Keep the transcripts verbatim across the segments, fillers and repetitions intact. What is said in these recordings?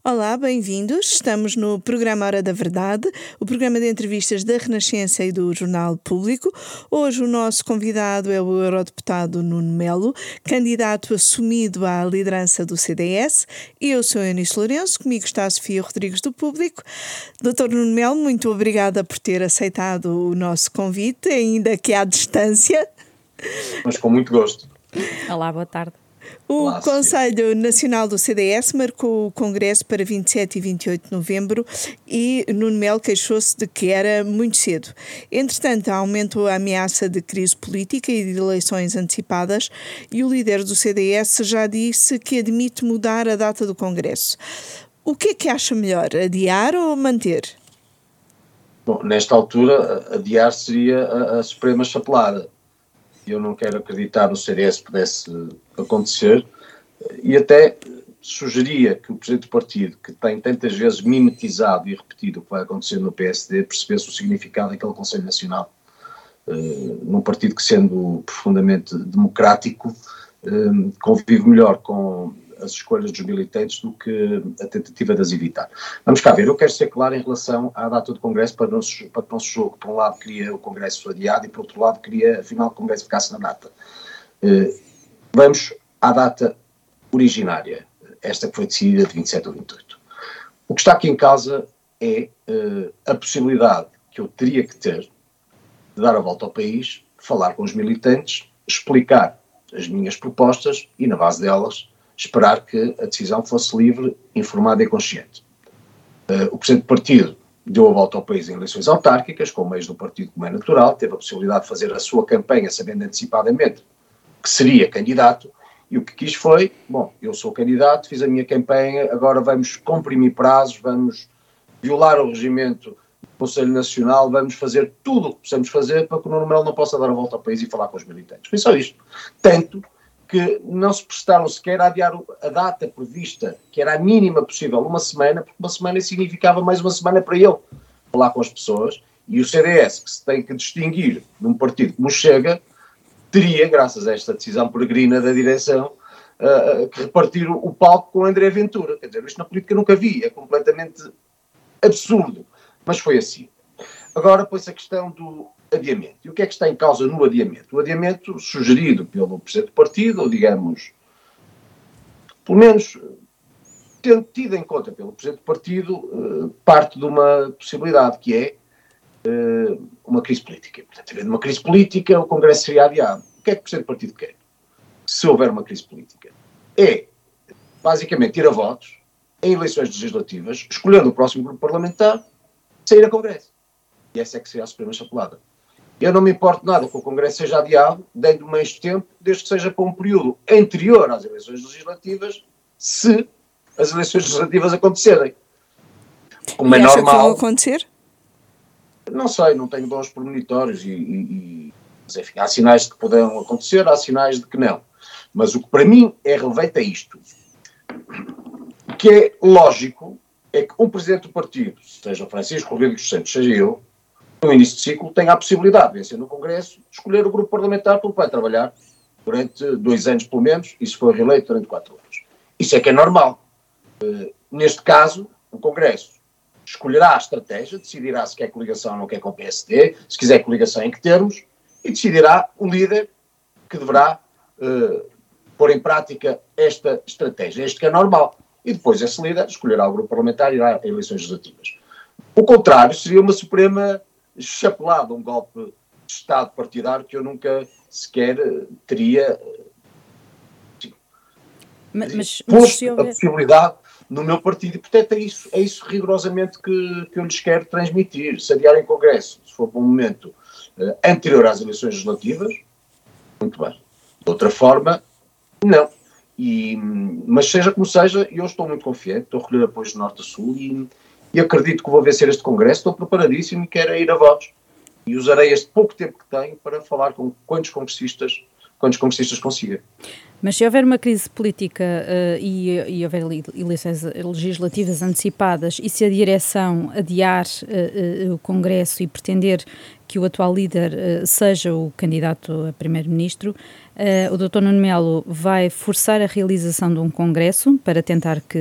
Olá, bem-vindos. Estamos no programa Hora da Verdade, o programa de entrevistas da Renascença e do Jornal Público. Hoje o nosso convidado é o eurodeputado Nuno Melo, candidato assumido à liderança do C D S. Eu sou a Eunice Lourenço, comigo está a Sofia Rodrigues do Público. doutor Nuno Melo, muito obrigada por ter aceitado o nosso convite, ainda que à distância. Mas com muito gosto. Olá, boa tarde. O Olá, Conselho Nacional do C D S marcou o Congresso para vinte e sete e vinte e oito de novembro e Nuno Melo queixou-se de que era muito cedo. Entretanto, aumentou a ameaça de crise política e de eleições antecipadas e o líder do C D S já disse que admite mudar a data do Congresso. O que é que acha melhor, adiar ou manter? Bom, nesta altura, adiar seria a, a suprema chapelada. Eu não quero acreditar no C D S pudesse acontecer e até sugeria que o Presidente do Partido, que tem tantas vezes mimetizado e repetido o que vai acontecer no P S D, percebesse o significado daquele Conselho Nacional. Uh, num partido que, sendo profundamente democrático, uh, convive melhor com as escolhas dos militantes do que a tentativa de as evitar. Vamos cá ver, eu quero ser claro em relação à data do Congresso para, não se, para que não se jogue. Por um lado queria o Congresso adiado e por outro lado queria afinal que o Congresso ficasse na data. Uh, vamos à data originária, esta que foi decidida de vinte e sete ou vinte e oito. O que está aqui em causa é uh, a possibilidade que eu teria que ter de dar a volta ao país, falar com os militantes, explicar as minhas propostas e na base delas esperar que a decisão fosse livre, informada e consciente. Uh, o Presidente do Partido deu a volta ao país em eleições autárquicas, com meios do partido como é natural, teve a possibilidade de fazer a sua campanha sabendo antecipadamente que seria candidato, e o que quis foi, bom, eu sou candidato, fiz a minha campanha, agora vamos comprimir prazos, vamos violar o regimento do Conselho Nacional, vamos fazer tudo o que precisamos fazer para que o Nuno Melo não possa dar a volta ao país e falar com os militantes. Foi só isto. Tanto que não se prestaram sequer a adiar a data prevista, que era a mínima possível, uma semana, porque uma semana significava mais uma semana para ele falar com as pessoas, e o C D S, que se tem que distinguir de um partido como Chega, teria, graças a esta decisão peregrina da direção, uh, que repartir o, o palco com André Ventura. Quer dizer, isto na política nunca vi, é completamente absurdo, mas foi assim. Agora, põe-se a questão do adiamento. E o que é que está em causa no adiamento? O adiamento sugerido pelo Presidente do Partido, ou digamos, pelo menos tendo tido em conta pelo Presidente do Partido, uh, parte de uma possibilidade, que é uh, uma crise política. Portanto, havendo uma crise política, o Congresso seria adiado. O que é que o Presidente do Partido quer? Se houver uma crise política, é, basicamente, ir a votos em eleições legislativas, escolhendo o próximo grupo parlamentar, sair a Congresso. E essa é que seria a suprema chapelada. Eu não me importo nada que o Congresso seja adiado, dando mais tempo, desde que seja para um período anterior às eleições legislativas, se as eleições legislativas acontecerem. Como é normal. E acha que vão acontecer? Não sei, não tenho bons premonitórios, e, e, e, mas enfim, há sinais de que poderão acontecer, há sinais de que não. Mas o que para mim é relevante é isto. O que é lógico é que um presidente do partido, seja o Francisco Rodrigues dos Santos, seja eu, no início de ciclo, tenha a possibilidade de vencer no Congresso, de escolher o grupo parlamentar pelo que vai trabalhar durante dois anos pelo menos, e se for reeleito durante quatro anos. Isso é que é normal. Uh, neste caso, o Congresso escolherá a estratégia, decidirá se quer coligação ou não quer com o P S D, se quiser coligação em que termos, e decidirá o líder que deverá uh, pôr em prática esta estratégia. Este que é normal. E depois esse líder escolherá o grupo parlamentar e irá a eleições legislativas. O contrário seria uma suprema chapelada, um golpe de Estado partidário que eu nunca sequer teria sim, mas, mas, posto mas a possibilidade no meu partido. E, portanto, é isso, é isso rigorosamente que, que eu lhes quero transmitir. Se adiarem Congresso, se for para um momento uh, anterior às eleições legislativas, muito bem. De outra forma, não. E, mas seja como seja, eu estou muito confiante, estou a recolher apoios de norte a sul e, e acredito que vou vencer este Congresso, estou preparadíssimo e quero ir a votos. E usarei este pouco tempo que tenho para falar com quantos congressistas, quantos congressistas consiga. Mas se houver uma crise política uh, e, e houver eleições legislativas antecipadas e se a direção adiar uh, uh, o Congresso e pretender que o atual líder uh, seja o candidato a primeiro-ministro, uh, o doutor Nuno Melo vai forçar a realização de um Congresso para tentar que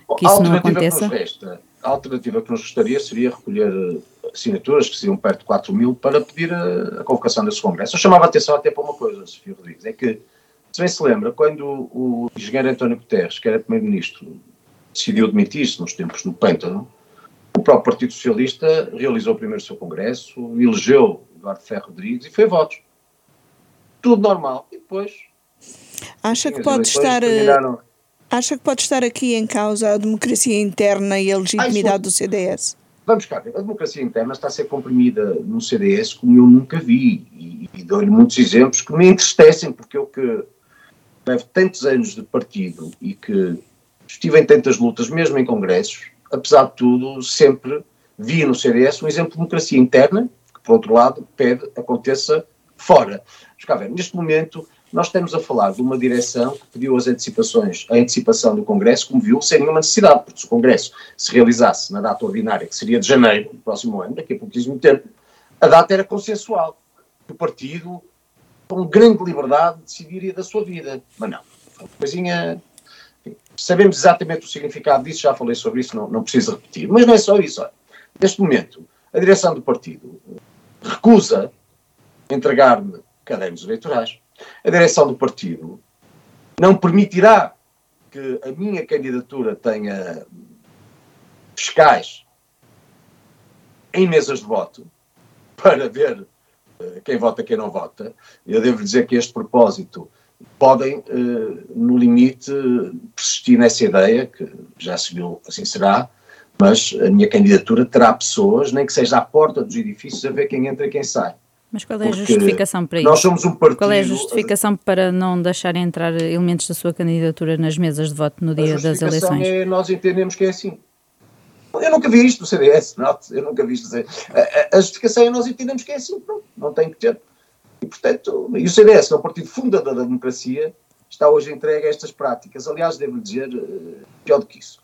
que isso não aconteça? Que nos resta, a alternativa que nos gostaria seria recolher assinaturas, que seriam perto de quatro mil, para pedir a, a convocação desse congresso. Eu chamava a atenção até para uma coisa, Sofia Rodrigues, é que, se bem se lembra, quando o, o engenheiro António Guterres, que era primeiro-ministro, decidiu demitir-se nos tempos do Pêntano, o próprio Partido Socialista realizou primeiro o seu congresso, elegeu Eduardo Ferro Rodrigues e foi a votos. Tudo normal. E depois... Acha que pode estar... Terminaram... Acha que pode estar aqui em causa a democracia interna e a legitimidade ah, do C D S? Vamos cá ver. A democracia interna está a ser comprimida no C D S como eu nunca vi. E, e dou-lhe muitos exemplos que me entristecem, porque eu que levo tantos anos de partido e que estive em tantas lutas, mesmo em congressos, apesar de tudo, sempre vi no C D S um exemplo de democracia interna, que, por outro lado, pede aconteça fora. Vamos cá ver. Neste momento... Nós estamos a falar de uma direção que pediu as antecipações, a antecipação do Congresso, como viu, sem nenhuma necessidade, porque se o Congresso se realizasse na data ordinária, que seria de janeiro do próximo ano, daqui a pouquíssimo tempo, a data era consensual. O partido, com grande liberdade, decidiria da sua vida. Mas não. Uma coisinha... Sabemos exatamente o significado disso, já falei sobre isso, não, não preciso repetir. Mas não é só isso. Olha. Neste momento, a direção do partido recusa entregar-me cadernos eleitorais. A direção do partido não permitirá que a minha candidatura tenha fiscais em mesas de voto para ver uh, quem vota e quem não vota. Eu devo dizer que a este propósito podem, uh, no limite, persistir nessa ideia, que já se viu, assim será, mas a minha candidatura terá pessoas, nem que seja à porta dos edifícios, a ver quem entra e quem sai. Mas qual é a justificação para isso? Nós somos um partido... Qual é a justificação para não deixar entrar elementos da sua candidatura nas mesas de voto no dia das eleições? A justificação é, nós entendemos que é assim. Eu nunca vi isto no C D S, não, eu nunca vi isto. A, a justificação é nós entendemos que é assim, pronto, não tem que ter. E, portanto, e o C D S, que é o partido fundador da democracia, está hoje entregue a estas práticas. Aliás, devo-lhe dizer, pior do que isso.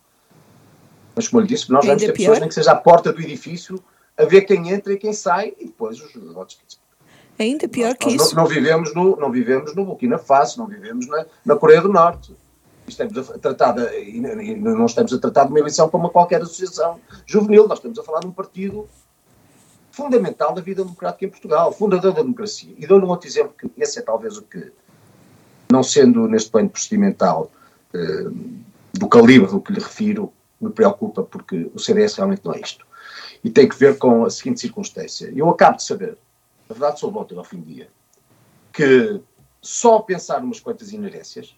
Mas, como eu lhe disse, nós vamos ter pessoas, nem que seja à porta do edifício, a ver quem entra e quem sai, e depois os, os votos que ainda pior nós, que nós isso. Não, não, vivemos no, não vivemos no Burkina Faso, não vivemos na, na Coreia do Norte. Estamos a tratar de, e não estamos a tratar de uma eleição como qualquer associação juvenil. Nós estamos a falar de um partido fundamental da vida democrática em Portugal, fundador da democracia. E dou-lhe um outro exemplo, que esse é talvez o que, não sendo neste plano procedimental eh, do calibre do que lhe refiro, me preocupa, porque o C D S realmente não é isto. E tem que ver com a seguinte circunstância. Eu acabo de saber, na verdade soube ontem ao fim do dia, que só pensar umas quantas inerências,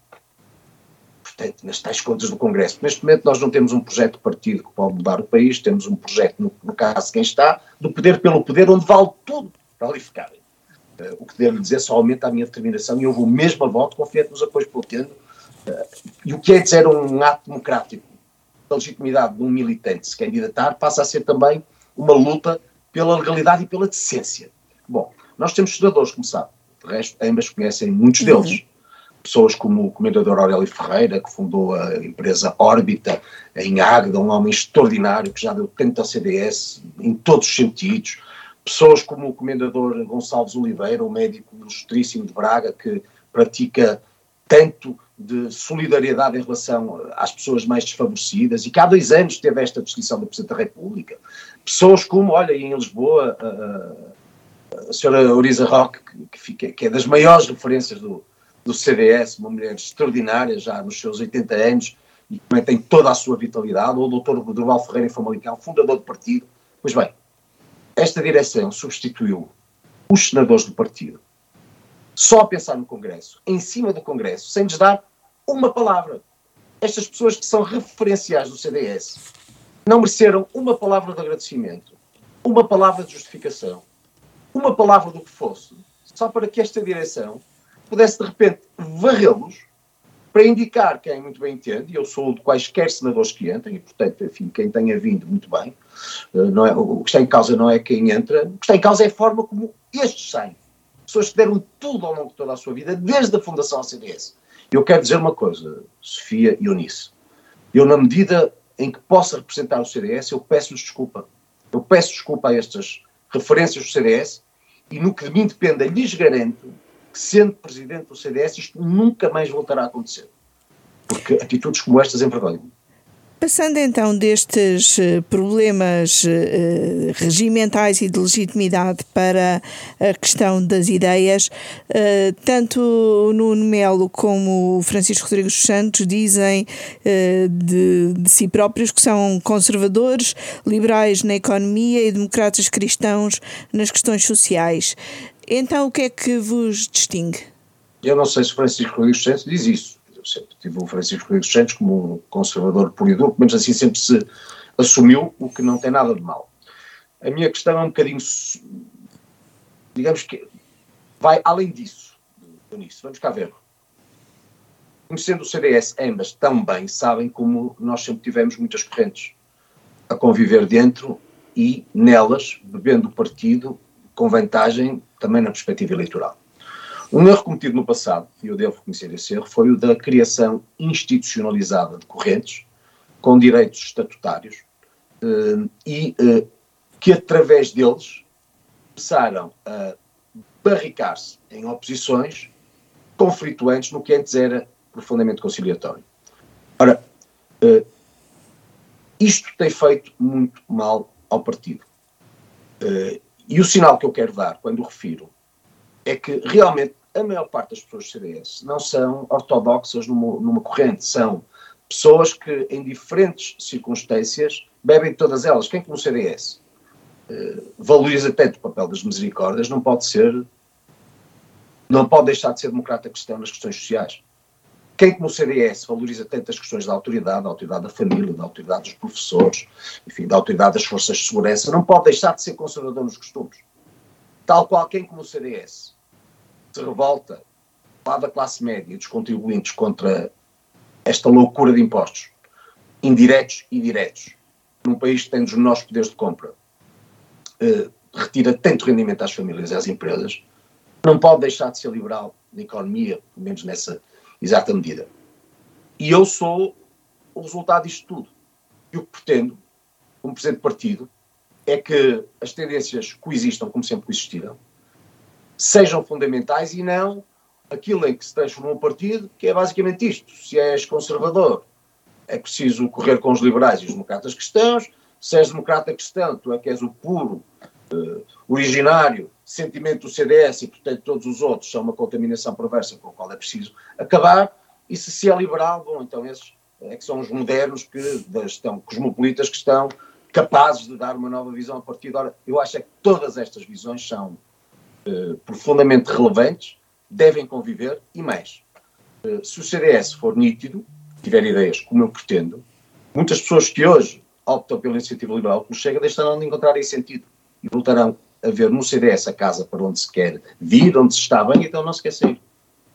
portanto, nas tais contas do Congresso, neste momento nós não temos um projeto de partido que pode mudar o país, temos um projeto, no, no caso de quem está, do poder pelo poder, onde vale tudo para ali ficar. Uh, o que devo dizer só aumenta a minha determinação e eu vou mesmo a voto, confiante nos apoios que vou tendo. Uh, e o que é dizer um ato democrático, a legitimidade de um militante se candidatar, passa a ser também uma luta pela legalidade e pela decência. Bom, nós temos estudadores, como sabe, de resto, ambas conhecem muitos deles. Uhum. Pessoas como o comendador Aurélio Ferreira, que fundou a empresa Órbita em Águeda, um homem extraordinário que já deu tanto ao C D S em todos os sentidos. Pessoas como o comendador Gonçalves Oliveira, um médico ilustríssimo de Braga, que pratica tanto de solidariedade em relação às pessoas mais desfavorecidas e que há dois anos teve esta distinção do Presidente da República. Pessoas como, olha, em Lisboa, a, a senhora Oriza Roque, que, fica, que é das maiores referências do, do C D S, uma mulher extraordinária, já nos seus oitenta anos, e que também tem toda a sua vitalidade, ou o doutor Durval Ferreira em Famalicão, fundador do partido. Pois bem, esta direção substituiu os senadores do partido, só a pensar no Congresso, em cima do Congresso, sem lhes dar uma palavra. Estas pessoas que são referenciais do C D S não mereceram uma palavra de agradecimento, uma palavra de justificação, uma palavra do que fosse, só para que esta direção pudesse de repente varrê-los para indicar quem muito bem entende, e eu sou de quaisquer senadores que entrem, e portanto, enfim, quem tenha vindo, muito bem, não é, o que está em causa não é quem entra, o que está em causa é a forma como estes saem. Pessoas que deram tudo ao longo de toda a sua vida, desde a fundação da C D S. Eu quero dizer uma coisa, Sofia e Eunice. Eu, na medida em que possa representar o C D S, eu peço-lhes desculpa. Eu peço desculpa a estas referências do C D S e, no que de mim dependa, lhes garanto que, sendo presidente do C D S, isto nunca mais voltará a acontecer. Porque atitudes como estas envergonham. Passando então destes problemas uh, regimentais e de legitimidade para a questão das ideias, uh, tanto o Nuno Melo como o Francisco Rodrigues dos Santos dizem uh, de, de si próprios que são conservadores, liberais na economia e democratas cristãos nas questões sociais. Então o que é que vos distingue? Eu não sei se o Francisco Rodrigues dos Santos diz isso. Eu sempre tive o Francisco Rodrigues dos Santos como um conservador puro e duro, pelo menos assim sempre se assumiu, o que não tem nada de mal. A minha questão é um bocadinho, digamos que vai além disso. Vamos cá ver. Conhecendo o C D S, ambas também sabem como nós sempre tivemos muitas correntes a conviver dentro e nelas, bebendo o partido com vantagem também na perspectiva eleitoral. Um erro cometido no passado, e eu devo reconhecer esse erro, foi o da criação institucionalizada de correntes com direitos estatutários eh, e eh, que através deles começaram a barricar-se em oposições conflituantes no que antes era profundamente conciliatório. Ora, eh, isto tem feito muito mal ao partido. Eh, e o sinal que eu quero dar quando o refiro é que realmente a maior parte das pessoas do C D S não são ortodoxas numa, numa corrente, são pessoas que em diferentes circunstâncias bebem todas elas. Quem como o C D S uh, valoriza tanto o papel das misericórdias, não pode ser, não pode deixar de ser democrata cristão nas questões sociais. Quem como o C D S valoriza tanto as questões da autoridade, da autoridade da família, da autoridade dos professores, enfim, da autoridade das forças de segurança, não pode deixar de ser conservador nos costumes. Tal qual quem como o C D S se revolta lá da classe média e dos contribuintes contra esta loucura de impostos, indiretos e diretos, num país que tem dos menores poderes de compra, eh, retira tanto rendimento às famílias e às empresas, não pode deixar de ser liberal na economia, pelo menos nessa exata medida. E eu sou o resultado disto tudo. E o que pretendo, como presidente do partido, é que as tendências coexistam como sempre coexistiram, sejam fundamentais e não aquilo em que se transformou um partido, que é basicamente isto. Se és conservador, é preciso correr com os liberais e os democratas cristãos. Se és democrata cristão, tu é que és o puro, uh, originário sentimento do C D S e, portanto, todos os outros são uma contaminação perversa com a qual é preciso acabar. E se se é liberal, bom, então esses é que são os modernos, que estão cosmopolitas, que estão capazes de dar uma nova visão a partir de agora. Eu acho é que todas estas visões são Uh, profundamente relevantes, devem conviver e mais. Uh, se o C D S for nítido, tiver ideias como eu pretendo, muitas pessoas que hoje optam pela iniciativa liberal como Chega deixarão de encontrar esse sentido e voltarão a ver no C D S a casa para onde se quer vir, onde se está bem, então não se quer sair.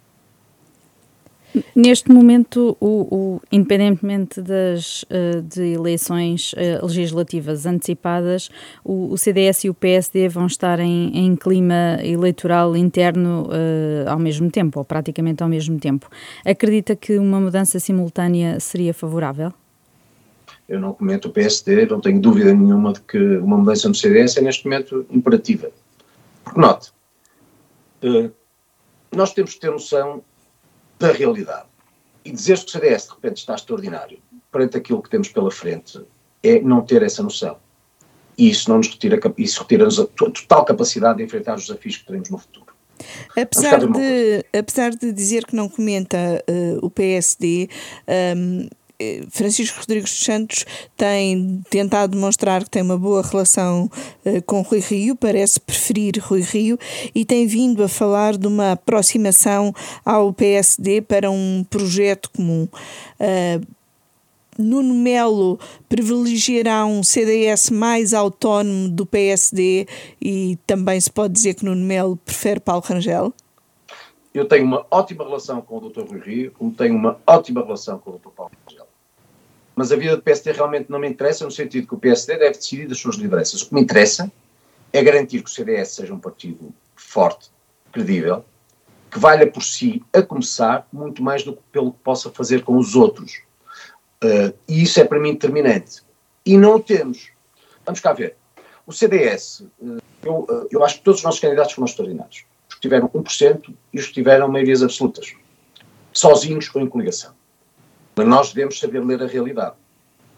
Neste momento, o, o, independentemente das uh, de eleições uh, legislativas antecipadas, o, o C D S e o P S D vão estar em, em clima eleitoral interno uh, ao mesmo tempo, ou praticamente ao mesmo tempo. Acredita que uma mudança simultânea seria favorável? Eu não comento o P S D, não tenho dúvida nenhuma de que uma mudança no C D S é neste momento imperativa. Porque note, uh, nós temos que ter noção da realidade. E dizer que o C D S de repente está extraordinário perante aquilo que temos pela frente é não ter essa noção. E isso não nos retira, isso retira-nos a total capacidade de enfrentar os desafios que teremos no futuro. Apesar de, apesar de dizer que não comenta uh, o P S D, um, Francisco Rodrigues dos Santos tem tentado demonstrar que tem uma boa relação uh, com Rui Rio, parece preferir Rui Rio, e tem vindo a falar de uma aproximação ao P S D para um projeto comum. Uh, Nuno Melo privilegiará um C D S mais autónomo do P S D e também se pode dizer que Nuno Melo prefere Paulo Rangel? Eu tenho uma ótima relação com o doutor Rui Rio, como tenho uma ótima relação com o doutor Paulo Rangel. Mas a vida do P S D realmente não me interessa, no sentido que o P S D deve decidir as suas lideranças. O que me interessa é garantir que o C D S seja um partido forte, credível, que valha por si, a começar, muito mais do que pelo que possa fazer com os outros. Uh, e isso é para mim determinante. E não o temos. Vamos cá ver. O C D S, uh, eu, uh, eu acho que todos os nossos candidatos foram extraordinários. Os que tiveram um por cento e os que tiveram maiorias absolutas. Sozinhos ou em coligação. Mas nós devemos saber ler a realidade.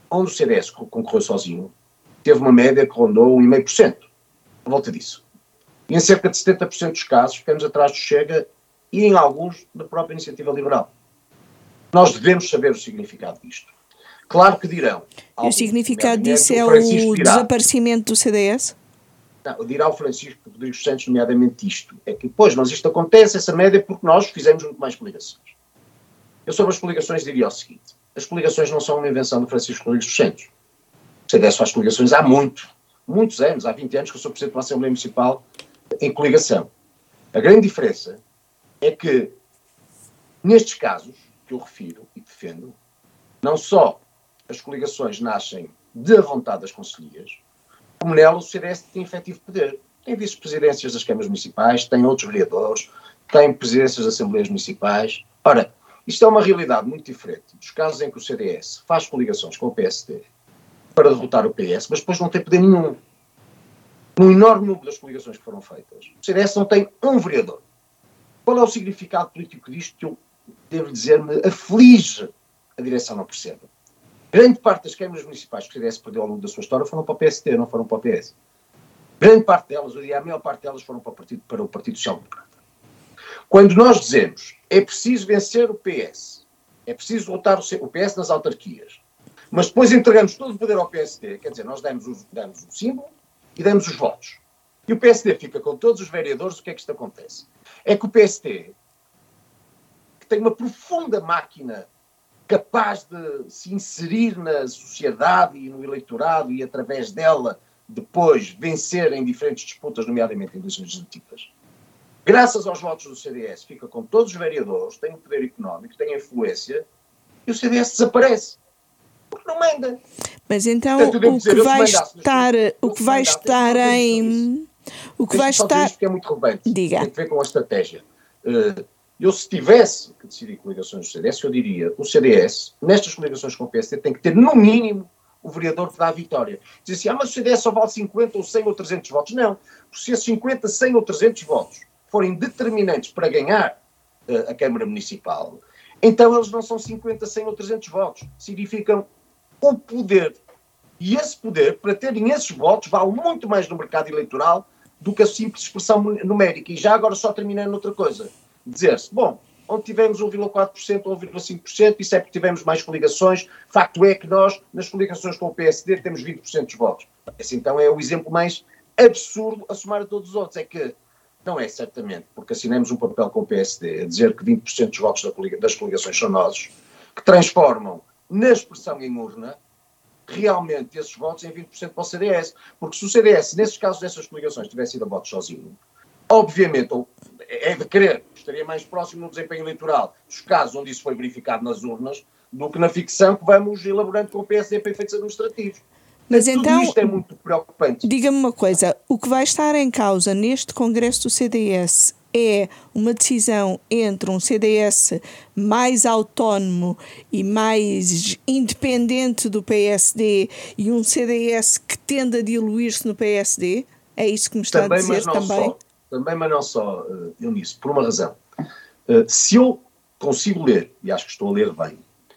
onde o C D S concorreu sozinho, teve uma média que rondou um vírgula cinco por cento, por volta disso. E em cerca de setenta por cento dos casos ficamos atrás do Chega e em alguns da própria Iniciativa Liberal. Nós devemos saber o significado disto. Claro que dirão... E o significado disso é o desaparecimento do C D S? Não, dirá o Francisco Rodrigues Santos, nomeadamente isto. É que, pois, mas isto acontece, essa média, porque nós fizemos muito mais coligações. Eu sobre as coligações diria o seguinte. As coligações não são uma invenção do Francisco Rodrigues Santos. O C D S faz coligações há muito, muitos anos, há vinte anos que eu sou presidente da Assembleia Municipal em coligação. A grande diferença é que, nestes casos que eu refiro e defendo, não só as coligações nascem da vontade das conselhias, como nela o C D S tem efetivo poder. Tem vice-presidências das câmaras municipais, tem outros vereadores, tem presidências das assembleias municipais. Ora, isto é uma realidade muito diferente dos casos em que o C D S faz coligações com o P S D para derrotar o P S, mas depois não tem poder nenhum. No enorme número das coligações que foram feitas, o C D S não tem um vereador. Qual é o significado político disto que eu, devo dizer-me, aflige a direção não percebe? Grande parte das câmaras municipais que o C D S perdeu ao longo da sua história foram para o P S D, não foram para o P S. Grande parte delas, eu diria a maior parte delas, foram para o Partido, para o Partido Social Democrata. Quando nós dizemos é preciso vencer o P S, é preciso derrotar o P S nas autarquias, mas depois entregamos todo o poder ao P S D, quer dizer, nós damos o, damos o símbolo e damos os votos. E o P S D fica com todos os vereadores, o que é que isto acontece? É que o P S D, que tem uma profunda máquina capaz de se inserir na sociedade e no eleitorado e, através dela, depois vencer em diferentes disputas, nomeadamente em eleições legislativas. Graças aos votos do C D S, fica com todos os vereadores, tem o poder económico, tem a influência, e o C D S desaparece. Porque não manda. Mas então, Portanto, o, dizer, que vai estar, o que vai estar em... O que vai estar... Isto que é muito relevante. Diga. Tem a ver com a estratégia. Uh, Eu, se tivesse que decidir coligações do C D S, eu diria, o C D S, nestas coligações com o P S D, tem que ter, no mínimo, o vereador que dá a vitória. Diz assim, ah, mas o C D S só vale cinquenta ou cem ou trezentos votos. Não. Se esses cinquenta, cem ou trezentos votos forem determinantes para ganhar uh, a Câmara Municipal, então eles não são cinquenta, cem ou trezentos votos. Significam o poder. E esse poder, para terem esses votos, vale muito mais no mercado eleitoral do que a simples expressão numérica. E já agora só terminando outra coisa. Dizer-se, bom, onde tivemos um vírgula quatro por cento ou um vírgula cinco por cento, isso é porque tivemos mais coligações. Facto é que nós, nas coligações com o P S D, temos vinte por cento dos votos. Esse então é o exemplo mais absurdo a somar a todos os outros. É que não é certamente porque assinamos um papel com o P S D a dizer que vinte por cento dos votos das coligações são nossos, que transformam na expressão em urna realmente esses votos em vinte por cento para o C D S. Porque se o C D S, nesses casos dessas coligações, tivesse ido a votos sozinho, obviamente, ou é de querer, estaria mais próximo no desempenho eleitoral dos casos onde isso foi verificado nas urnas do que na ficção que vamos elaborando com o P S D para efeitos administrativos. Mas Tudo então, isto é muito preocupante. Diga-me uma coisa, o que vai estar em causa neste Congresso do C D S é uma decisão entre um C D S mais autónomo e mais independente do P S D e um C D S que tende a diluir-se no P S D? É isso que me está também, a dizer mas não também? Só, também, mas não só, uh, Eunice, por uma razão. Uh, se eu consigo ler, e acho que estou a ler bem,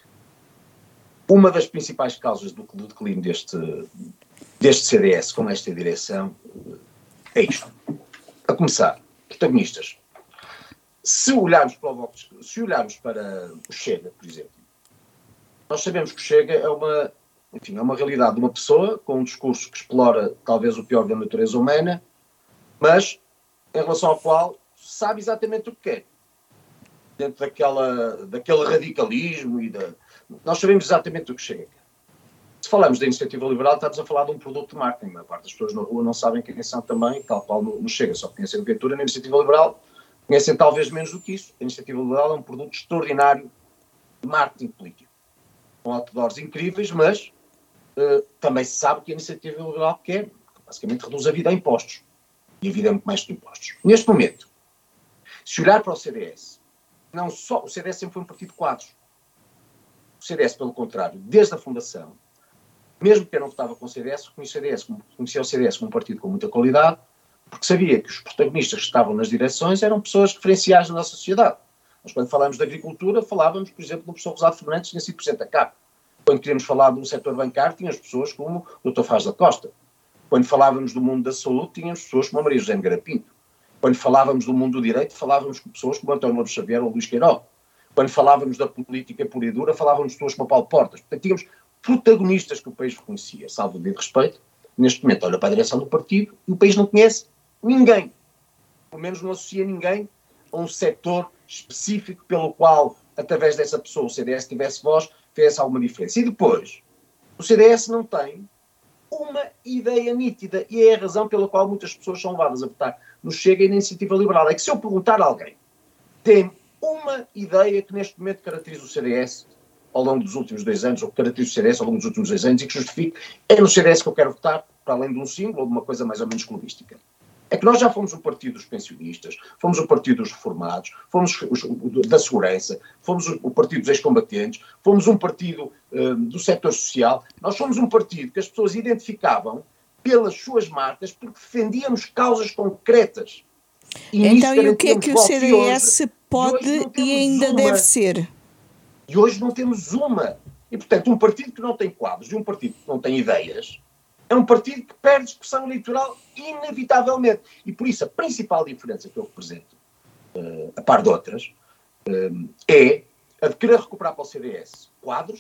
uma das principais causas do, do declínio deste, deste C D S com esta direção uh, é isto. A começar, protagonistas. Se olharmos para o Voto, se olharmos para o Chega, por exemplo, nós sabemos que o Chega é uma, enfim, é uma realidade de uma pessoa com um discurso que explora talvez o pior da natureza humana, mas em relação ao qual sabe exatamente o que quer. Dentro daquela, daquele radicalismo e da... Nós sabemos exatamente o que Chega quer. Se falamos da Iniciativa Liberal, estamos a falar de um produto de marketing. A parte das pessoas na rua não sabem quem são também, tal qual no, no Chega. Só conhecem o Ventura. Na Iniciativa Liberal conhecem talvez menos do que isso. A Iniciativa Liberal é um produto extraordinário de marketing político. Com outdoors incríveis, mas uh, também se sabe que a Iniciativa Liberal quer, basicamente, reduz a vida a impostos. E a vida é muito mais que impostos. Neste momento, se olhar para o C D S, não só, o C D S sempre foi um partido de quadros. O C D S, pelo contrário, desde a fundação, mesmo que eu não votava com o C D S, reconhecia o C D S como, reconhecia o C D S como um partido com muita qualidade, porque sabia que os protagonistas que estavam nas direções eram pessoas referenciais na nossa sociedade. Nós, quando falávamos de agricultura, falávamos, por exemplo, do professor Rosado Fernandes, que tinha sido presidente da C A P. Quando queríamos falar do setor bancário, tínhamos pessoas como o doutor Faz da Costa. Quando falávamos do mundo da saúde, tínhamos pessoas como a Maria José Nogueira Pinto. Quando falávamos do mundo do direito, falávamos com pessoas como António Lourdes Xavier ou Luís Queiroz. Quando falávamos da política pura e dura, falávamos de pessoas como Paulo Portas. Portanto, tínhamos protagonistas que o país reconhecia, salvo o devido respeito. Neste momento, olha para a direção do partido e o país não conhece ninguém. Pelo menos não associa ninguém a um setor específico pelo qual, através dessa pessoa, o C D S tivesse voz, fizesse alguma diferença. E depois, o C D S não tem uma ideia nítida e é a razão pela qual muitas pessoas são levadas a votar no Chega e na Iniciativa Liberal. É que se eu perguntar a alguém, tem uma ideia que neste momento caracteriza o C D S ao longo dos últimos dois anos, ou que caracteriza o C D S ao longo dos últimos dois anos e que justifique, é no C D S que eu quero votar, para além de um símbolo ou de uma coisa mais ou menos clubística. É que nós já fomos o partido dos pensionistas, fomos o partido dos reformados, fomos os, o, da segurança, fomos o, o partido dos ex-combatentes, fomos um partido uh, do setor social. Nós fomos um partido que as pessoas identificavam pelas suas marcas porque defendíamos causas concretas. E então, e o que é que o C D S pode e, e ainda uma, deve ser? E hoje não temos uma. E, portanto, um partido que não tem quadros e um partido que não tem ideias é um partido que perde expressão eleitoral inevitavelmente. E por isso a principal diferença que eu represento, uh, a par de outras, uh, é a de querer recuperar para o C D S quadros,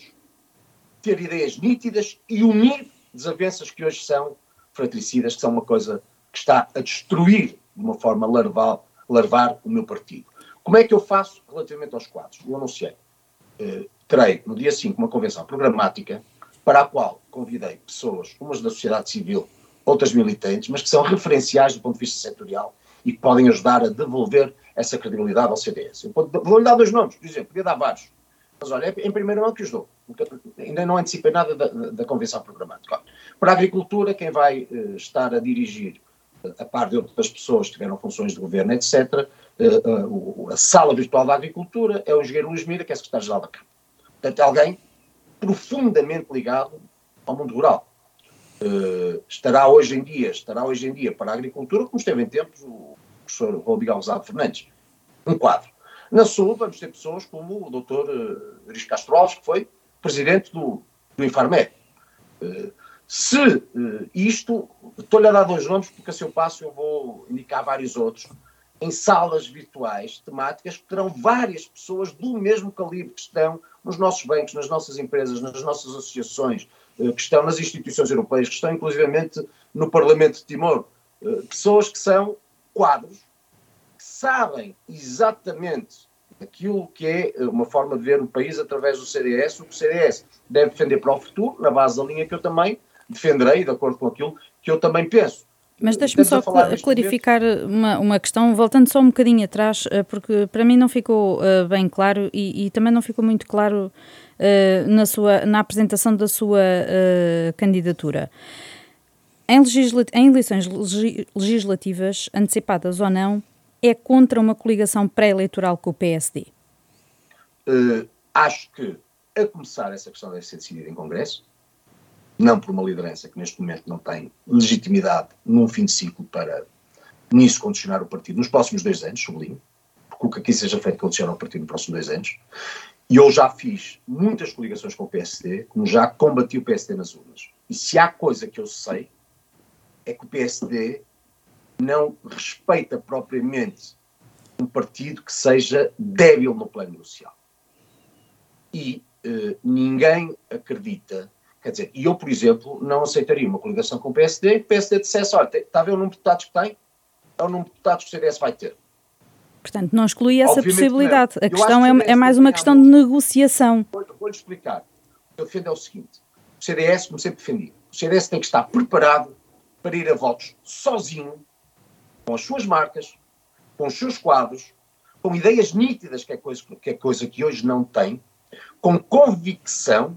ter ideias nítidas e unir desavenças que hoje são fratricidas, que são uma coisa que está a destruir de uma forma larval, larvar o meu partido. Como é que eu faço relativamente aos quadros? Eu anunciei. Uh, terei no dia cinco uma convenção programática para a qual convidei pessoas, umas da sociedade civil, outras militantes, mas que são referenciais do ponto de vista setorial e que podem ajudar a devolver essa credibilidade ao C D S. Eu vou-lhe dar dois nomes, por exemplo, podia dar vários. Mas olha, em primeiro mão que os dou. Ainda não antecipei nada da, da convenção programática. Para a agricultura, quem vai uh, estar a dirigir, uh, a par de outras pessoas que tiveram funções de governo, etcétera, uh, uh, a sala virtual da agricultura é o engenheiro Luís Mira, que é secretário-geral da Câmara. Portanto, é alguém profundamente ligado ao mundo rural. Uh, estará hoje em dia, estará hoje em dia para a agricultura, como esteve em tempos o professor Rodrigo Alzado Fernandes. Um quadro. Na saúde vamos ter pessoas como o doutor uh, Eurico Castro Alves, que foi presidente do, do Infarmed. Uh, se uh, isto, estou-lhe a dar dois nomes, porque a seu passo eu vou indicar vários outros, em salas virtuais temáticas que terão várias pessoas do mesmo calibre que estão nos nossos bancos, nas nossas empresas, nas nossas associações, que estão nas instituições europeias, que estão inclusivamente no Parlamento de Timor. Pessoas que são quadros, que sabem exatamente aquilo que é uma forma de ver o país através do C D S, o que o C D S deve defender para o futuro, na base da linha que eu também defenderei, de acordo com aquilo que eu também penso. Mas deixe-me só clarificar uma, uma questão, voltando só um bocadinho atrás, porque para mim não ficou uh, bem claro e, e também não ficou muito claro uh, na, sua, na apresentação da sua uh, candidatura. Em, legisla- em eleições legis- legislativas, antecipadas ou não, é contra uma coligação pré-eleitoral com o P S D? Uh, acho que, a começar, essa questão deve ser decidida em Congresso. Não por uma liderança que neste momento não tem legitimidade num fim de ciclo para nisso condicionar o partido nos próximos dois anos, sublinho, porque o que aqui seja feito condiciona o partido nos próximos dois anos. E eu já fiz muitas coligações com o P S D, como já combati o P S D nas urnas. E se há coisa que eu sei, é que o P S D não respeita propriamente um partido que seja débil no plano negocial. E eh, ninguém acredita. Quer dizer, e eu, por exemplo, não aceitaria uma coligação com o P S D, que o P S D dissesse, olha, está a ver o número de deputados que tem? É o número de deputados que o C D S vai ter. Portanto, não exclui essa Obviamente possibilidade. A eu questão é, é mais uma questão de negociação. Vou-lhe vou explicar. O que eu defendo é o seguinte. O C D S, como sempre defendi, o C D S tem que estar preparado para ir a votos sozinho, com as suas marcas, com os seus quadros, com ideias nítidas, que é coisa que, é coisa que hoje não tem, com convicção.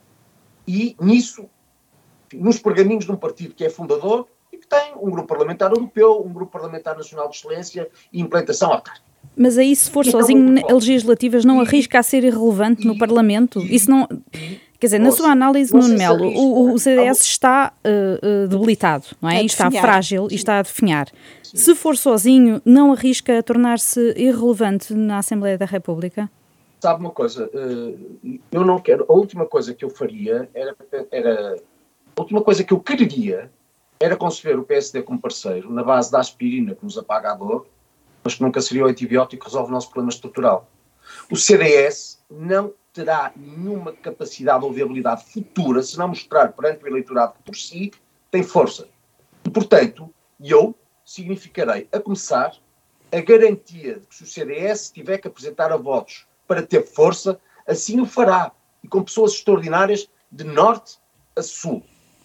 E nisso, nos pergaminhos de um partido que é fundador e que tem um grupo parlamentar europeu, um grupo parlamentar nacional de excelência e implantação autárquica. Mas aí, se for então, sozinho, legislativas não e, arrisca a ser irrelevante e, no Parlamento? E, Isso não... E, quer dizer, na sua análise, Nuno Melo, o, o C D S está uh, uh, debilitado, não é? é está frágil Sim. e está a definhar. Sim. Se for sozinho, não arrisca a tornar-se irrelevante na Assembleia da República? Sabe uma coisa, eu não quero, a última coisa que eu faria era, era a última coisa que eu quereria era conceber o P S D como parceiro na base da aspirina que nos apaga a dor, mas que nunca seria o antibiótico que resolve o nosso problema estrutural. O C D S não terá nenhuma capacidade ou viabilidade futura se não mostrar perante o eleitorado que por si tem força. E, portanto, eu significarei, a começar, a garantia de que se o C D S tiver que apresentar a votos para ter força, assim o fará, e com pessoas extraordinárias de norte a sul.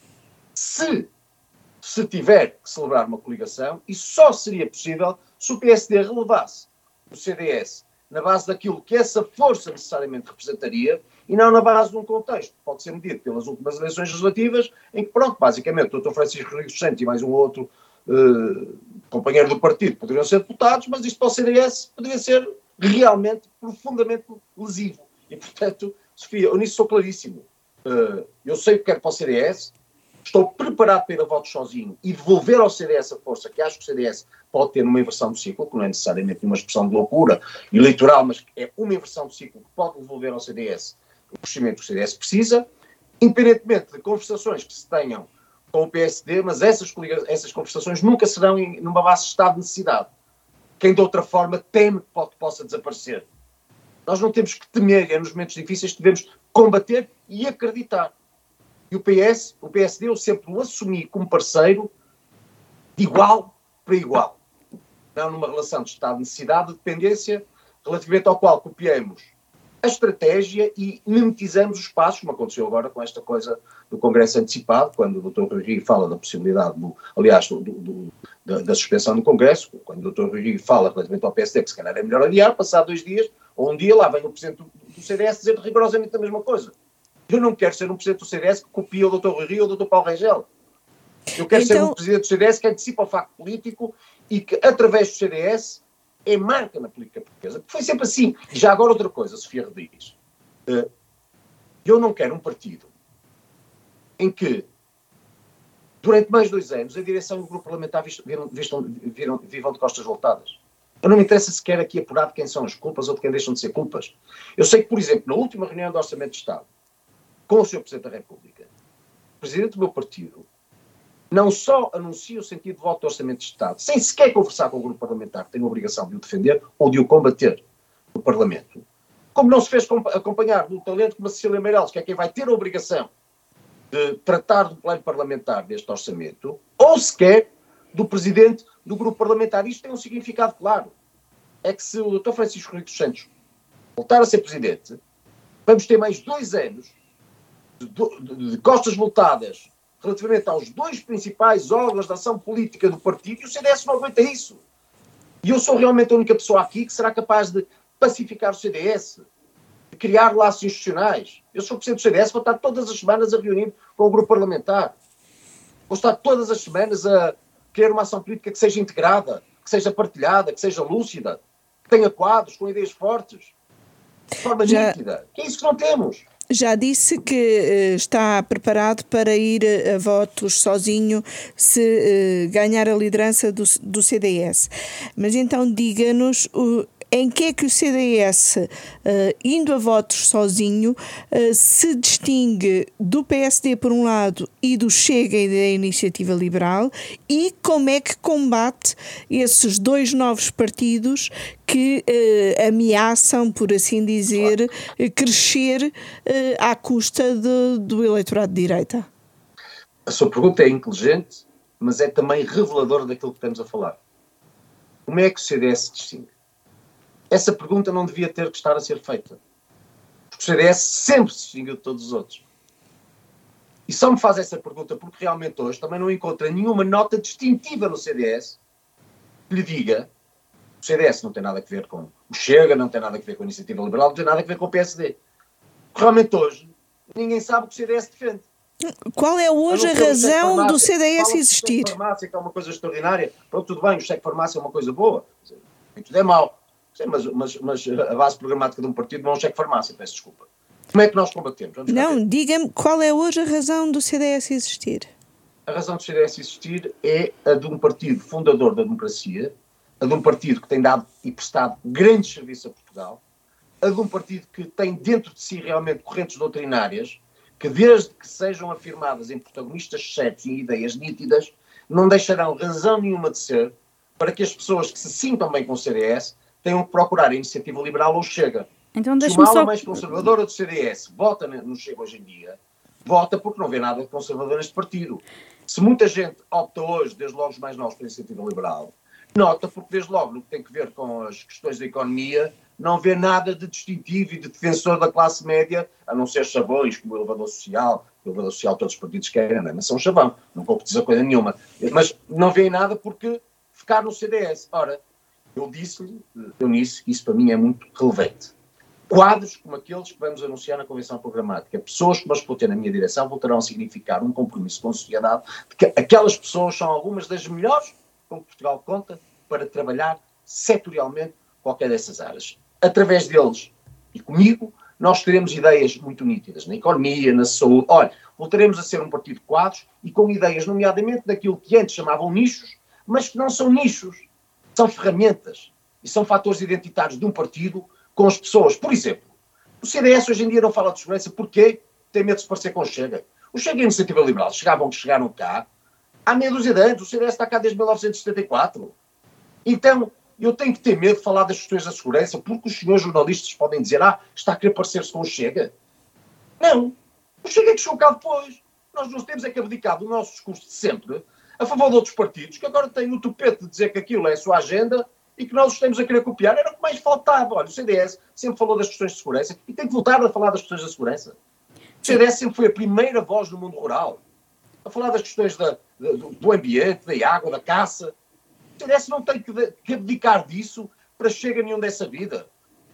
Se, se tiver que celebrar uma coligação, isso só seria possível se o P S D relevasse o C D S na base daquilo que essa força necessariamente representaria e não na base de um contexto que pode ser medido pelas últimas eleições legislativas, em que, pronto, basicamente, o doutor Francisco Rodrigues Santos e mais um outro uh, companheiro do partido poderiam ser deputados, mas isto para o C D S poderia ser realmente, profundamente lesivo. E, portanto, Sofia, eu nisso sou claríssimo. Uh, eu sei o que quero para o C D S, estou preparado para ir a votos sozinho e devolver ao C D S a força que acho que o C D S pode ter numa inversão do ciclo, que não é necessariamente uma expressão de loucura eleitoral, mas é uma inversão do ciclo que pode devolver ao C D S o crescimento que o C D S precisa, independentemente de conversações que se tenham com o P S D, mas essas, essas conversações nunca serão em, numa base de estado de necessidade. Quem de outra forma teme que pode, possa desaparecer. Nós não temos que temer, é nos momentos difíceis que devemos combater e acreditar. E o P S, o P S D eu sempre o assumi como parceiro de igual para igual. Não numa relação de estado de necessidade, de dependência, relativamente ao qual copiamos a estratégia e mimetizamos os passos, como aconteceu agora com esta coisa do Congresso antecipado, quando o doutor Rui Rio fala da possibilidade, do, aliás, do, do, da, da suspensão do Congresso, quando o doutor Rui Rio fala relativamente ao P S D, que se calhar é melhor adiar, passar dois dias, ou um dia, lá vem o Presidente do, do C D S dizer rigorosamente a mesma coisa. Eu não quero ser um Presidente do C D S que copia o doutor Rui Rio ou o doutor Paulo Rangel. Eu quero então... ser um Presidente do C D S que antecipa o facto político e que, através do C D S, é marca na política portuguesa. Foi sempre assim. E já agora outra coisa, Sofia Rodrigues. Uh, eu não quero um partido em que, durante mais de dois anos, a direção e o grupo parlamentar viram, viram, viram, vivam de costas voltadas. Eu não me interessa sequer aqui apurar de quem são as culpas ou de quem deixam de ser culpas. Eu sei que, por exemplo, na última reunião do Orçamento de Estado, com o senhor Presidente da República, o Presidente do meu partido não só anuncia o sentido de voto do Orçamento de Estado, sem sequer conversar com o grupo parlamentar que tem a obrigação de o defender ou de o combater no Parlamento, como não se fez acompanhar do talento como a Cecília Meirelles, que é quem vai ter a obrigação de tratar do plano parlamentar deste orçamento, ou sequer do Presidente do grupo parlamentar. Isto tem um significado claro. É que se o doutor Francisco Rodrigues Santos voltar a ser Presidente, vamos ter mais dois anos de, de, de costas voltadas relativamente aos dois principais órgãos de ação política do partido, e o C D S não aguenta isso. E eu sou realmente a única pessoa aqui que será capaz de pacificar o C D S, de criar laços institucionais. Eu sou Presidente do C D S, vou estar todas as semanas a reunir com o grupo parlamentar. Vou estar todas as semanas a criar uma ação política que seja integrada, que seja partilhada, que seja lúcida, que tenha quadros, com ideias fortes, de forma Já... nítida. Que é isso que não temos. Já disse que uh, está preparado para ir a votos sozinho se uh, ganhar a liderança do, do C D S. Mas então diga-nos uh, em que é que o C D S, uh, indo a votos sozinho, uh, se distingue do P S D por um lado e do Chega e da Iniciativa Liberal, e como é que combate esses dois novos partidos que uh, ameaçam, por assim dizer, claro. crescer uh, à custa de, do eleitorado de direita? A sua pergunta é inteligente, mas é também reveladora daquilo que estamos a falar. Como é que o C D S se distingue? Essa pergunta não devia ter que estar a ser feita. Porque o C D S sempre se distinguiu de todos os outros. E só me faz essa pergunta porque realmente hoje também não encontra nenhuma nota distintiva no C D S que lhe diga o C D S não tem nada a ver com o Chega, não tem nada a ver com a Iniciativa Liberal, não tem nada a ver com o P S D. Realmente hoje ninguém sabe o que o C D S defende. Qual é hoje a razão do C D S existir? O cheque farmácia, que é uma coisa extraordinária. Pronto, tudo bem, o cheque farmácia é uma coisa boa. Tudo é mau. Sim, mas, mas, mas a base programática de um partido não é um cheque farmácia, peço desculpa. Como é que nós combatemos? Vamos não, diga-me qual é hoje a razão do C D S existir? A razão do C D S existir é a de um partido fundador da democracia, a de um partido que tem dado e prestado grandes serviços a Portugal, a de um partido que tem dentro de si realmente correntes doutrinárias, que desde que sejam afirmadas em protagonistas certos e ideias nítidas, não deixarão razão nenhuma de ser para que as pessoas que se sintam bem com o C D S tenham que procurar a Iniciativa Liberal ou Chega. Então, se uma ala só... mais conservadora do C D S vota no Chega hoje em dia, vota porque não vê nada de conservador neste partido. Se muita gente opta hoje, desde logo os mais novos, pela Iniciativa Liberal, nota porque desde logo no que tem que ver com as questões da economia, não vê nada de distintivo e de defensor da classe média, a não ser chavões como o elevador social. O elevador social todos os partidos querem, não é? Mas são chavão, não concretiza coisa nenhuma. Mas não vê nada porque ficar no C D S. Ora, eu disse-lhe, eu disse, isso para mim é muito relevante. Quadros como aqueles que vamos anunciar na Convenção Programática, pessoas que vamos ter na minha direção voltarão a significar um compromisso com a sociedade, de que aquelas pessoas são algumas das melhores com que Portugal conta para trabalhar setorialmente qualquer dessas áreas. Através deles e comigo, nós teremos ideias muito nítidas na economia, na saúde. Olha, voltaremos a ser um partido de quadros e com ideias, nomeadamente, daquilo que antes chamavam nichos, mas que não são nichos, são ferramentas e são fatores identitários de um partido com as pessoas. Por exemplo, o C D S hoje em dia não fala de segurança porque tem medo de se parecer com o Chega. O Chega e a Iniciativa Liberal chegavam que chegaram cá há meia dúzia de anos. O C D S está cá desde mil novecentos e setenta e quatro. Então, eu tenho que ter medo de falar das questões da segurança porque os senhores jornalistas podem dizer ah, está a querer parecer-se com o Chega. Não. O Chega é que chegou cá depois. Nós não temos é que abdicar do nosso discurso de sempre a favor de outros partidos que agora têm o tupete de dizer que aquilo é a sua agenda e que nós os temos a querer copiar. Era o que mais faltava. Olha, o C D S sempre falou das questões de segurança e tem que voltar a falar das questões da segurança. O C D S sempre foi a primeira voz no mundo rural a falar das questões da, da, do ambiente, da água, da caça. O C D S não tem que, que abdicar disso para Chega nenhum dessa vida.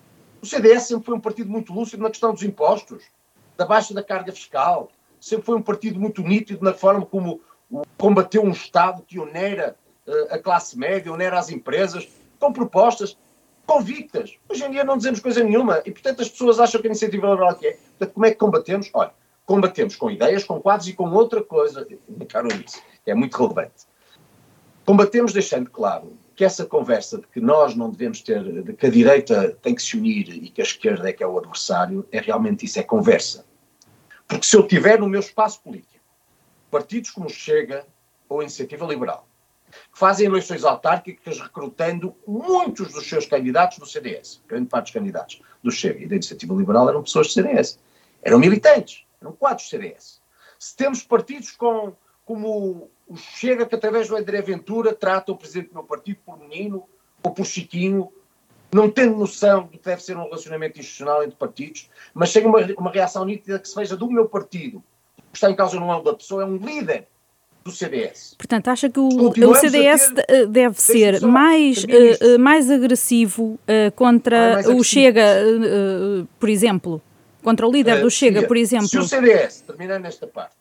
O C D S sempre foi um partido muito lúcido na questão dos impostos, da baixa da carga fiscal. Sempre foi um partido muito nítido na forma como combateu um Estado que onera uh, a classe média, onera as empresas, com propostas convictas. Hoje em dia não dizemos coisa nenhuma e, portanto, as pessoas acham que a Iniciativa Liberal que é. Portanto, como é que combatemos? Olha, combatemos com ideias, com quadros e com outra coisa. Indicaram isso, que é muito relevante. Combatemos deixando claro que essa conversa de que nós não devemos ter, de que a direita tem que se unir e que a esquerda é que é o adversário, é realmente isso, é conversa. Porque se eu tiver no meu espaço político partidos como o Chega ou a Iniciativa Liberal, que fazem eleições autárquicas recrutando muitos dos seus candidatos do C D S, grande parte dos candidatos do Chega e da Iniciativa Liberal eram pessoas do C D S, eram militantes, eram quadros do C D S. Se temos partidos com, como o Chega, que através do André Ventura trata o presidente do meu partido por menino ou por Chiquinho, não tendo noção do que deve ser um relacionamento institucional entre partidos, mas sem uma, uma reação nítida que se veja do meu partido. O que está em causa não é o da pessoa, é um líder do C D S. Portanto, acha que o, o C D S ter, deve ser mais, uh, mais agressivo uh, contra ah, mais o agressivo. Chega, uh, uh, por exemplo? Contra o líder uh, do Chega, por exemplo? Se o C D S, terminando nesta parte,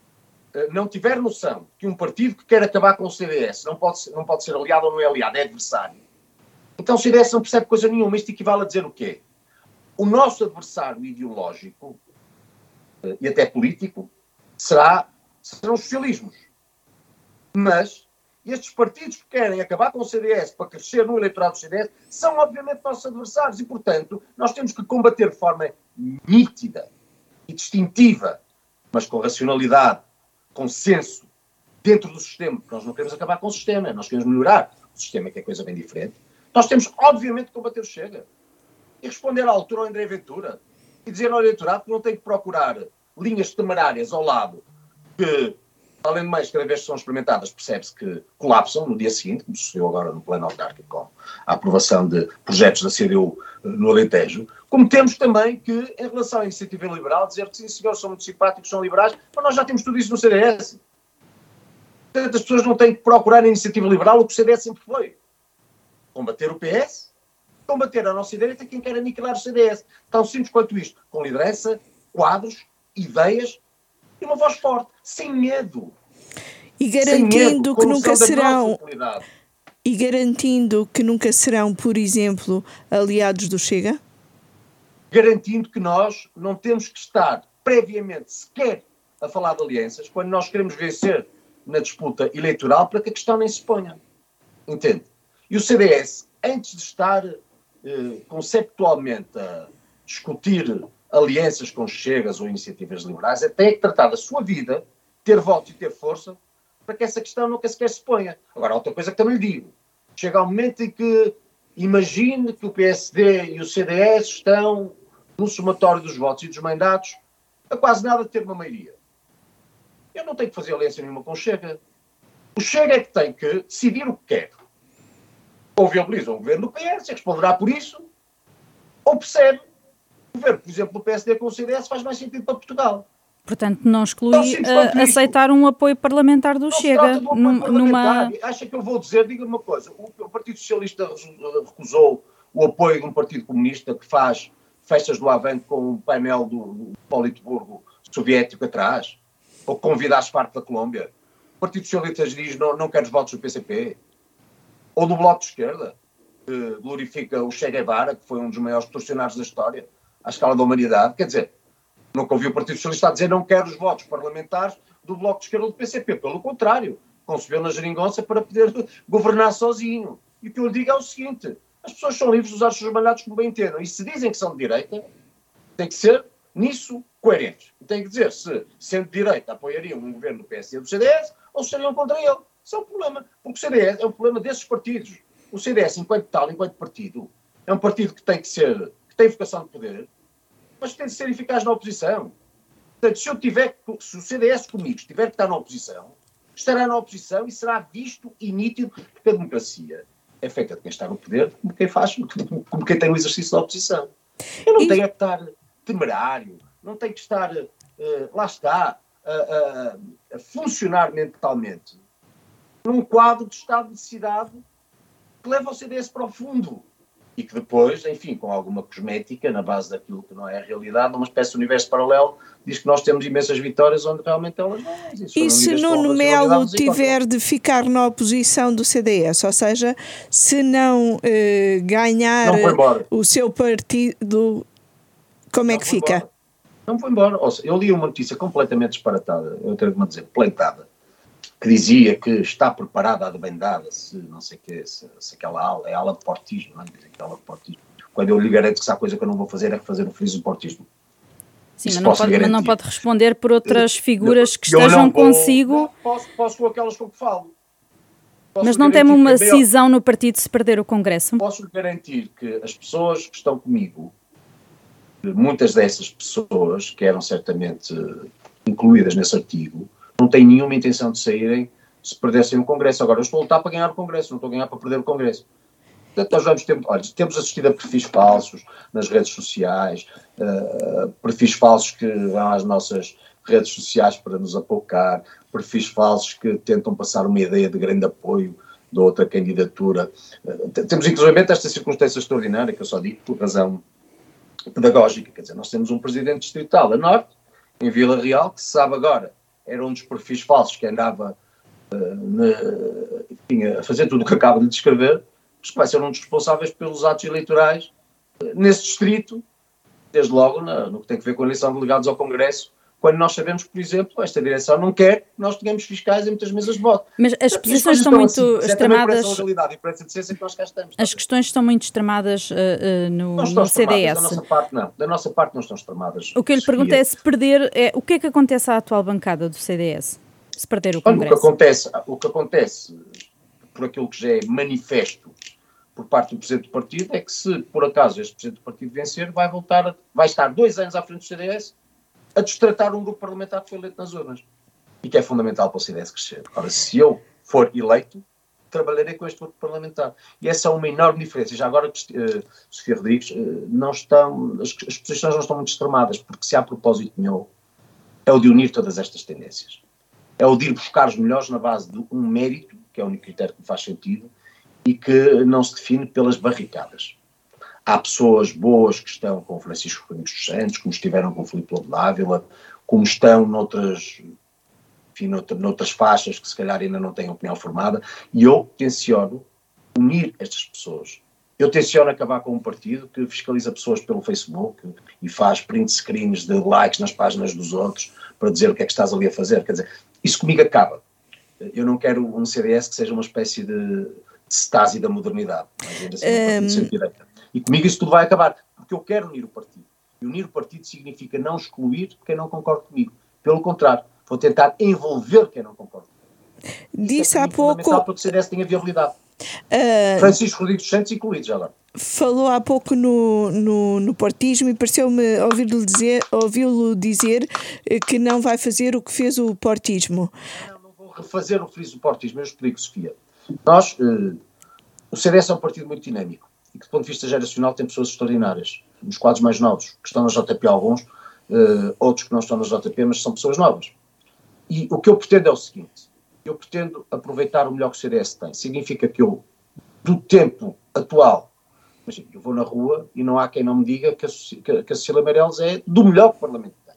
uh, não tiver noção que um partido que quer acabar com o C D S não pode ser, não pode ser aliado ou não é aliado, é adversário, então o C D S não percebe coisa nenhuma. Isto equivale a dizer o quê? O nosso adversário ideológico uh, e até político será, serão os socialismos. Mas estes partidos que querem acabar com o C D S para crescer no eleitorado do C D S são obviamente nossos adversários e, portanto, nós temos que combater de forma nítida e distintiva, mas com racionalidade, com senso, dentro do sistema, porque nós não queremos acabar com o sistema, nós queremos melhorar o sistema, que é coisa bem diferente. Nós temos, obviamente, que combater o Chega e responder à altura ao André Ventura e dizer ao eleitorado que não tem que procurar linhas temerárias ao lado que, além de mais, cada vez que são experimentadas, percebe-se que colapsam no dia seguinte, como sucedeu agora no plano autárquico com a aprovação de projetos da C D U no Alentejo, como temos também que, em relação à Iniciativa Liberal, dizer que sim, senhores, são muito simpáticos, são liberais, mas nós já temos tudo isso no C D S. Portanto, as pessoas não têm que procurar a Iniciativa Liberal o que o C D S sempre foi. Combater o P S, combater a nossa direita quem quer aniquilar o C D S. Tão simples quanto isto, com liderança, quadros, ideias e uma voz forte, sem medo. E garantindo que nunca serão e garantindo que nunca serão, por exemplo, aliados do Chega? Garantindo que nós não temos que estar previamente sequer a falar de alianças quando nós queremos vencer na disputa eleitoral para que a questão nem se ponha. Entende? E o C D S, antes de estar eh, conceptualmente a, discutir alianças com Chegas ou iniciativas liberais, é tem que tratar da sua vida, ter voto e ter força, para que essa questão nunca sequer se ponha. Agora, outra coisa que também lhe digo, chega ao momento em que imagine que o P S D e o C D S estão no somatório dos votos e dos mandatos a quase nada de ter uma maioria. Eu não tenho que fazer aliança nenhuma com o Chega. O Chega é que tem que decidir o que quer. Ou viabiliza o governo do P S, responderá por isso, ou percebe o governo, por exemplo, do P S D com o C D S faz mais sentido para Portugal. Portanto, não exclui uh, aceitar um apoio parlamentar do não Chega. Se trata de um apoio parlamentar. Numa... Acha que eu vou dizer, diga-me uma coisa, o, o Partido Socialista recusou o apoio de um Partido Comunista que faz festas do Avante com um painel do, do Politburgo soviético atrás, ou que convida às partes da Colômbia. O Partido Socialista diz não, não quer os votos do P C P. Ou do Bloco de Esquerda, que glorifica o Che Guevara, que foi um dos maiores torcionários da história, à escala da humanidade. Quer dizer, nunca ouvi o Partido Socialista a dizer não quer os votos parlamentares do Bloco de Esquerda ou do P C P. Pelo contrário, concebeu na geringonça para poder governar sozinho. E o que eu lhe digo é o seguinte, as pessoas são livres de usar os seus mandatos como bem entendam. E se dizem que são de direita, tem que ser, nisso, coerentes. E tem que dizer se, sendo de direita, apoiariam um governo do P S D e do C D S ou se seriam contra ele. Isso é um problema. Porque o C D S é um problema desses partidos. O C D S, enquanto tal, enquanto partido, é um partido que tem que ser, que tem vocação de poder, mas tem de ser eficaz na oposição. Portanto, se eu tiver, se o C D S comigo tiver que estar na oposição, estará na oposição e será visto e nítido, porque a democracia é feita de quem está no poder, como quem faz, como quem tem o exercício da oposição. Eu não e... tenho que estar temerário, não tenho que estar, uh, lá está, uh, uh, a funcionar mentalmente num quadro de estado de necessidade que leva o C D S para o fundo. E que depois, enfim, com alguma cosmética, na base daquilo que não é a realidade, numa espécie de universo paralelo, diz que nós temos imensas vitórias onde realmente elas não existem. E se Nuno Melo tiver de ficar na oposição do C D S, ou seja, se não eh, ganhar não o seu partido, como não é que fica? Embora. Não foi embora. Ou seja, eu li uma notícia completamente disparatada, eu tenho que dizer, plantada, que dizia que está preparada a debandada se não sei o que, se, se aquela ala, é ala de portismo, não é? Dizem que é ala de portismo. Quando eu lhe garanto que se há coisa que eu não vou fazer é fazer o friso de portismo. Sim, mas não, pode, mas não pode responder por outras figuras que eu estejam não vou, consigo. Não, posso, posso com aquelas com que falo. Posso mas não teme uma cisão no partido se perder o Congresso? Posso lhe garantir que as pessoas que estão comigo, muitas dessas pessoas, que eram certamente incluídas nesse artigo, não têm nenhuma intenção de saírem se perdessem o Congresso. Agora, eu estou a lutar para ganhar o Congresso, não estou a ganhar para perder o Congresso. Portanto, nós vamos ter, olha, temos assistido a perfis falsos nas redes sociais, uh, perfis falsos que vão às nossas redes sociais para nos apocar, perfis falsos que tentam passar uma ideia de grande apoio de outra candidatura. Uh, temos, inclusive, esta circunstância extraordinária, que eu só digo por razão pedagógica. Quer dizer, nós temos um presidente distrital a norte, em Vila Real, que se sabe agora era um dos perfis falsos que andava uh, na, enfim, a fazer tudo o que acaba de descrever, mas que vai ser um dos responsáveis pelos atos eleitorais uh, nesse distrito, desde logo na, no que tem a ver com a eleição de delegados ao Congresso, quando nós sabemos que, por exemplo, esta direção não quer que nós tenhamos fiscais em muitas mesas de voto. Mas as posições estão muito assim, extremadas. É realidade e por essa decência que nós cá estamos. As questões estão muito extremadas uh, uh, no, no C D S. Da nossa parte, não. Da nossa parte não estão extremadas. O que eu lhe pergunto é se perder, é, o que é que acontece à atual bancada do C D S? Se perder o Congresso? Olha, o que acontece, o que acontece, por aquilo que já é manifesto por parte do Presidente do Partido, é que se, por acaso, este Presidente do Partido vencer, vai voltar, a, vai estar dois anos à frente do C D S a destratar um grupo parlamentar que foi eleito nas urnas e que é fundamental para o C D S crescer. Ora, se eu for eleito, trabalharei com este grupo parlamentar. E essa é uma enorme diferença. Já agora, uh, Sofia Rodrigues, uh, não estão, as, as posições não estão muito extremadas, porque se há propósito nenhum, é o de unir todas estas tendências. É o de ir buscar os melhores na base de um mérito, que é o único critério que me faz sentido, e que não se define pelas barricadas. Há pessoas boas que estão com o Francisco Domingos dos Santos, como estiveram com o Filipe Lobo Dávila, como estão noutras, enfim, noutras, noutras faixas que se calhar ainda não têm opinião formada, e eu tenciono unir estas pessoas. Eu tenciono acabar com um partido que fiscaliza pessoas pelo Facebook e faz print screens de likes nas páginas dos outros para dizer o que é que estás ali a fazer. Quer dizer, isso comigo acaba. Eu não quero um C D S que seja uma espécie de, de stasi da modernidade, mas ainda assim um partido sem direita. E comigo isso tudo vai acabar, porque eu quero unir o partido. E unir o partido significa não excluir quem não concorda comigo. Pelo contrário, vou tentar envolver quem não concorda comigo. Disse é há pouco... fundamental para que o C D S tenha viabilidade. Uh... Francisco Rodrigues dos Santos incluído, já agora. Falou há pouco no, no, no portismo e pareceu-me ouvi-lo dizer, ouvi-lo dizer que não vai fazer o que fez o portismo. Não, não vou refazer o que fiz o portismo, eu explico, Sofia. Nós, eh, o C D S é um partido muito dinâmico e que, do ponto de vista geracional, tem pessoas extraordinárias. Nos quadros mais novos, que estão na J P alguns, eh, outros que não estão na J P, mas são pessoas novas. E o que eu pretendo é o seguinte, eu pretendo aproveitar o melhor que o C D S tem. Significa que eu, do tempo atual, imagina, eu vou na rua e não há quem não me diga que a, que, que a Cecília Meirelles é do melhor que o Parlamento tem.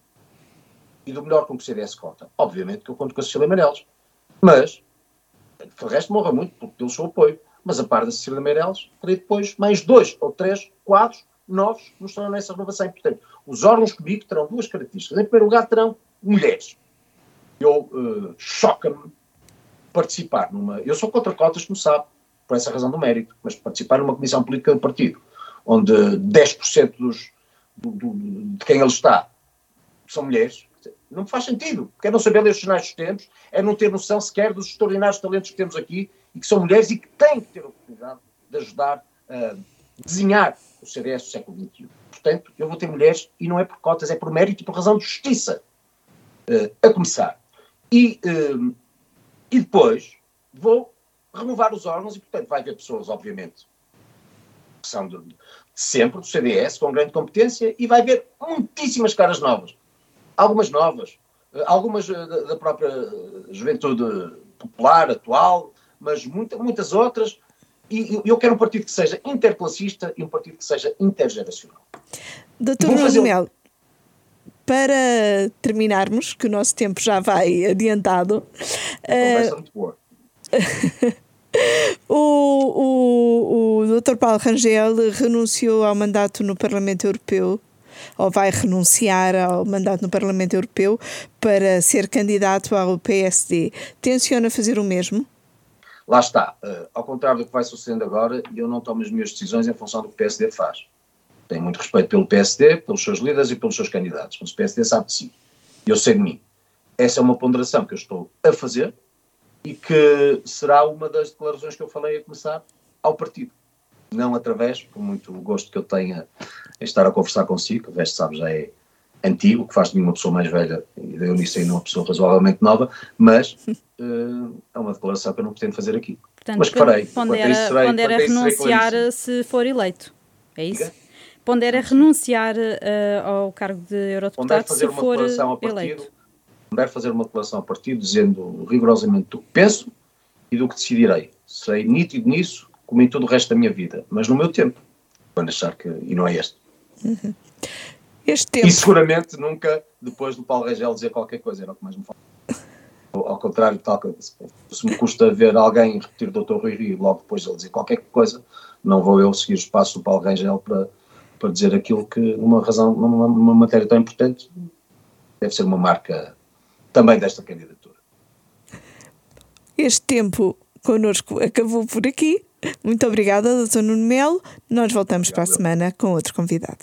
E do melhor com que o C D S conta. Obviamente que eu conto com a Cecília Meirelles. Mas, o resto morra muito pelo seu apoio. Mas a par da Cecília Meirelles, terei depois mais dois ou três quadros novos que nos estarão nessa renovação. E, portanto, os órgãos comigo terão duas características. Em primeiro lugar, terão mulheres. Eu uh, choca-me participar numa... Eu sou contra cotas, como sabe, por essa razão do mérito, mas participar numa comissão política do partido, onde dez por cento dos, do, do, de quem ele está são mulheres, não faz sentido. Porque é não saber ler os sinais dos tempos, é não ter noção sequer dos extraordinários talentos que temos aqui e que são mulheres e que têm que ter a oportunidade de ajudar a desenhar o C D S do século vinte e um. Portanto, eu vou ter mulheres e não é por cotas, é por mérito e por razão de justiça. Uh, a começar. E, uh, e depois vou renovar os órgãos e, portanto, vai haver pessoas, obviamente, que são de, de sempre do C D S, com grande competência, e vai haver muitíssimas caras novas. Algumas novas, uh, algumas uh, da, da própria juventude popular, atual, mas muita, muitas outras, e, e eu quero um partido que seja interclassista e um partido que seja intergeracional. doutor Nuno Melo, para terminarmos, que o nosso tempo já vai adiantado... A conversa uh, muito boa. o, o, o doutor Paulo Rangel renunciou ao mandato no Parlamento Europeu, ou vai renunciar ao mandato no Parlamento Europeu para ser candidato ao P S D. Tenciona fazer o mesmo? Lá está. Uh, ao contrário do que vai sucedendo agora, eu não tomo as minhas decisões em função do que o P S D faz. Tenho muito respeito pelo P S D, pelos seus líderes e pelos seus candidatos. Mas o P S D sabe de si. Eu sei de mim. Essa é uma ponderação que eu estou a fazer e que será uma das declarações que eu falei a começar ao partido. Não através, por muito gosto que eu tenha em estar a conversar consigo, que o resto, sabe, já é antigo, que faz de mim uma pessoa mais velha e eu nisso ainda uma pessoa razoavelmente nova, mas uh, é uma declaração que eu não pretendo fazer aqui. Portanto, mas farei. Pondera, serei, pondera renunciar se for eleito. É isso? Diga? Pondera renunciar uh, ao cargo de eurodeputado se for eleito. Pondera fazer uma declaração ao partido dizendo rigorosamente do que penso e do que decidirei. Serei nítido nisso, como em todo o resto da minha vida, mas no meu tempo. Quando achar que... E não é este. Uhum. Este tempo... E seguramente nunca depois do Paulo Rangel dizer qualquer coisa, era o que mais me fala. Ao contrário, tal, se me custa ver alguém repetir o doutor Rui Rio logo depois de ele dizer qualquer coisa, não vou eu seguir os passos do Paulo Rangel para, para dizer aquilo que, numa razão, numa, numa matéria tão importante, deve ser uma marca também desta candidatura. Este tempo connosco acabou por aqui. Muito obrigada, doutor Nuno Melo. Nós voltamos Obrigado. Para a semana com outro convidado.